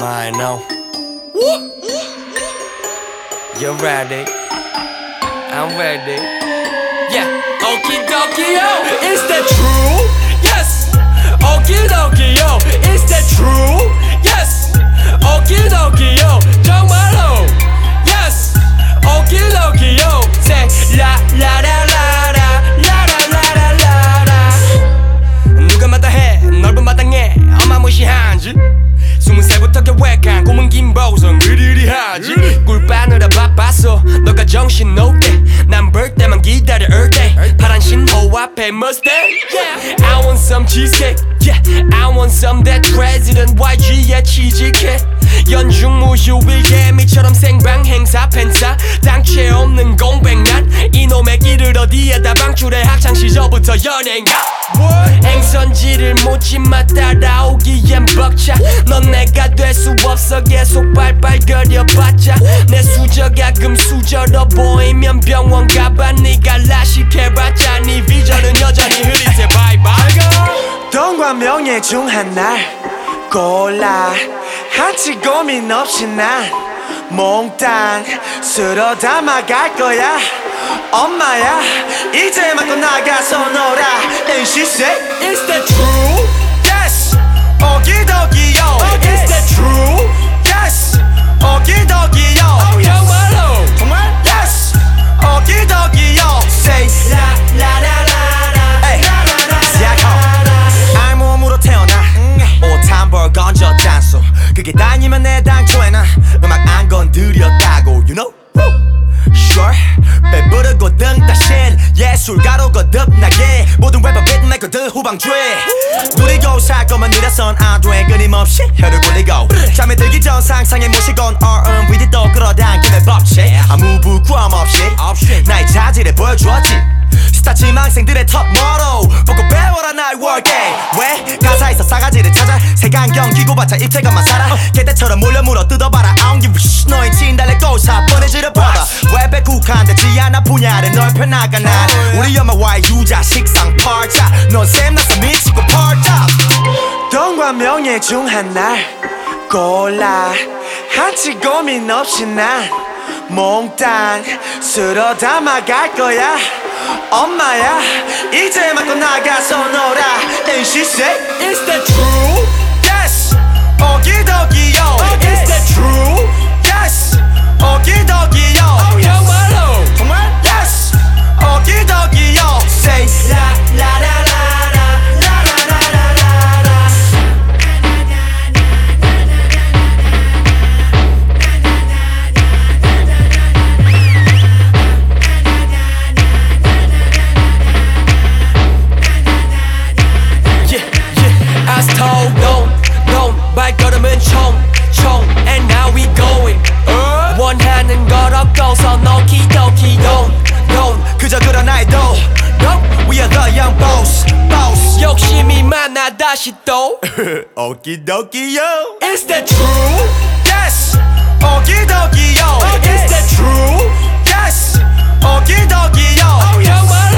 mind now. You're ready. I'm ready. Yeah. Okie dokie yo. Is that true? Yes. Okie dokie yo. Is that true? Yes. Okie dokie yo. 정말로. Yes. Okie dokie yo. Say la la la la la la la la la la. 누가 마다해 넓은 마당에 엄마 무시한지. 20살부터 계획한 꿈은 긴 보성 으리으리하지. 꿀 빠느라 바빴어 너가 정신 놓게 난 볼 때만 기다려 all day. 파란 신호 앞에 Mustang. Yeah. I want some cheesecake. Yeah. I want some that President YG의 취직해. 연중 무휴일 개미처럼 생방 행사 팬싸 당최 없는 공백난 이놈의 길을 어디에다 방출해 학창시절부터 연예인가. 행선지를 묻지마 따라오기엔 벅차. 넌 내가 될 수 없어 계속 발발거려봤자. 내 수저가 금수저로 보이면 병원 가봐. 네가 라식해봤자 네 비전은 여전히 흐릿해. 바이바이. 돈과 명예 중 하나 골라. 한치 고민 없이 난 몽땅 쓸어 담아갈 거야. 엄마야 이제 맞고 나가서 놀아. And she said Is that true? yes. 오기도기요. Is that true? yes. 오기도기요. 정말로 정말? yes. 오기도기요. Say la la la la la. 시작하 알몸으로 태어나 옷 한 벌 건져 짠소. 그게 다니면 내 당초에는 음악 안 건드렸다고 You know? Sure 배부르고 등 따신 예술가로 거듭나게. 모든 래퍼 빗메이커들 후방주에 누리고 살 거면 이래선 안 돼. 끊임없이 혀를 굴리고 잠에 들기 전 상상에 모시곤 R&B도 또 끌어당기는 법칙. 아무 부끄럼 없이 나의 자질을 보여주었지. 스타 지망생들의 top motto 보고 배워라 나의 workday. 왜 가사에서 싸가지를 찾아 색안경 끼고 봤자 입체감만 살아. 개떼처럼 몰려 물어 뜯어봐라. I don't give a shit. 너의 진달래 꽃사 뻔해지려 뻗어. 웹에 국한되지 않아 분야를 넓혀나가 난. 우리 엄마와의 유자 식상 팔자. 넌 샘나서 미치고 펄쩍. 돈과 명예 중 하나 골라. 한치 고민 없이 난 몽땅 쓸어 담아갈 거야. 엄마야 이제 맞고 나가서 놀아. And she said Is that true? yes. 오기도기요. Is that true? yes. 오기도기요. 정말로 정말? yes. 오기도기요. Say la la la la la la la la la. I told don't 발걸음은 총 And now we going 원하는 걸 얻고서 오키도키 don't 그저 그런 나의 도 We are the young boss 욕심이 많아 다시 또 오키도키요. Is that true? yes. 오기도기요. Is that true? yes. 오기도기요. 정말